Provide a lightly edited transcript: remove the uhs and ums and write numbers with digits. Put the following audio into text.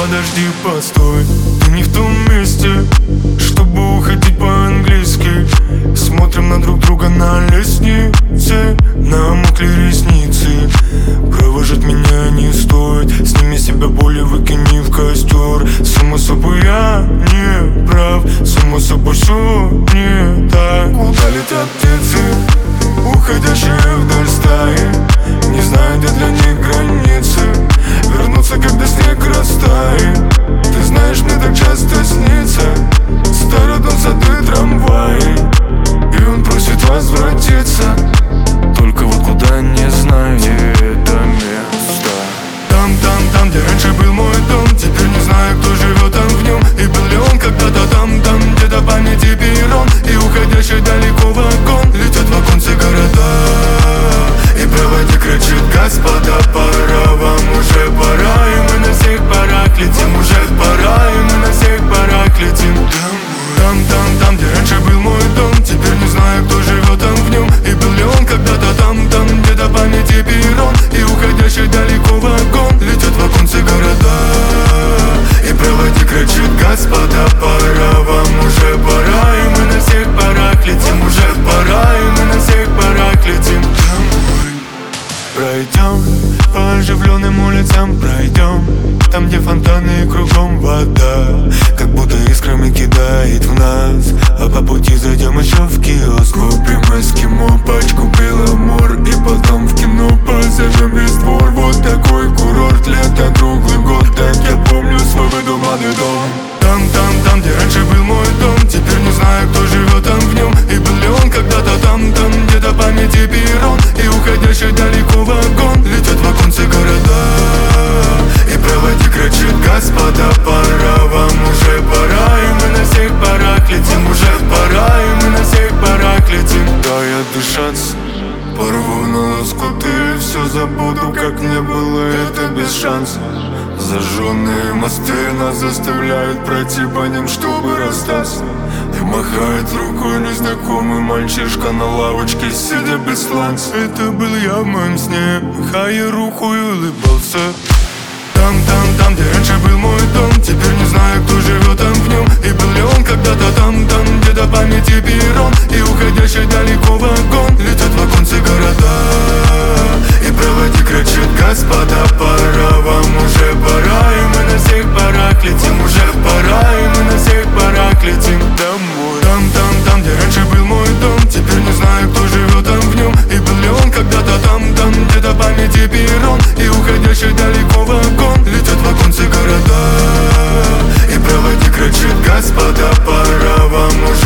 подожди, постой, ты не в том месте, чтобы уходить по-английски. Смотрим на друг друга на лестнице, намокли ресницы. Провожать меня не стоит, сними с себя боль и выкини в костер. Само собой я не прав, само собой все не так. Куда летят птицы, уходящие вдаль стаи? Не знаю, где для них границы, вернуться, когда снег растает. Ты знаешь, мне так часто снится старый дом, сады, трамваи, и он просит возвратиться. Только вот куда, не знаю, где это место. Там, где раньше был мой дом, теперь не знаю, кто живет там в нем. И был ли он когда-то там, где-то памяти перрон, и уходящий далеко вагон. Летят в оконце города, и проводник кричит: господа, пора, вам уже пора. И мы на всех парах летим, уже пора, и мы на всех парах летим. Там, где раньше был мой дом, теперь не знаю, кто живет там в нем. И был ли он когда-то там, где-то памяти перрон, и уходящий далеко вагон. Летят в оконце города, и проводник кричит: господа, пора, вам уже пора. И мы на всех парах летим, уже пора, и мы на всех парах летим. Пройдем по оживленным улицам, пройдем там, где фонтаны и кругом вода, как будто искрами кидает в нас. А по пути зайдем еще в киоск, купим эскимо, пачку беломор, и потом в кино позовем весь двор. Вот такой курорт, лето круглый год, так я помню свой выдуманный дом. Там, где раньше был мой дом, теперь не знаю, кто живет там в нем. И был ли он когда-то там, где-то памяти перрон, и уходящий далеко вагон. Летят в оконце города, и проводник кричит: господа, пора, вам уже пора. И мы на всех парах летим, уже пора, и мы на всех парах летим. Дай отдышаться, порву на лоскуты, все забуду, как мне было это без шанса. Зажженные мосты нас заставляют пройти по ним, чтобы расстаться. И махает рукой незнакомый мальчишка на лавочке, сидя без сланца. Это был я в моем сне, махая руку и улыбался. Там, где раньше был мой дом, теперь не знаю, кто живет там в нем. И был ли он когда-то там, где-то памяти перрон, и уходящий далеко вагон. Летят в оконце города, и проводник кричит: господа, пора, вам уже пора. И мы на всех парах летим, уже пора, и мы на всех парах летим домой. Там, где раньше был мой дом, теперь не знаю, кто живет там в нем. И был ли он когда-то там, где-то памяти перрон, и уходящий далеко вагон. Летят в оконце города, и проводник кричит: господа, пора, вам уже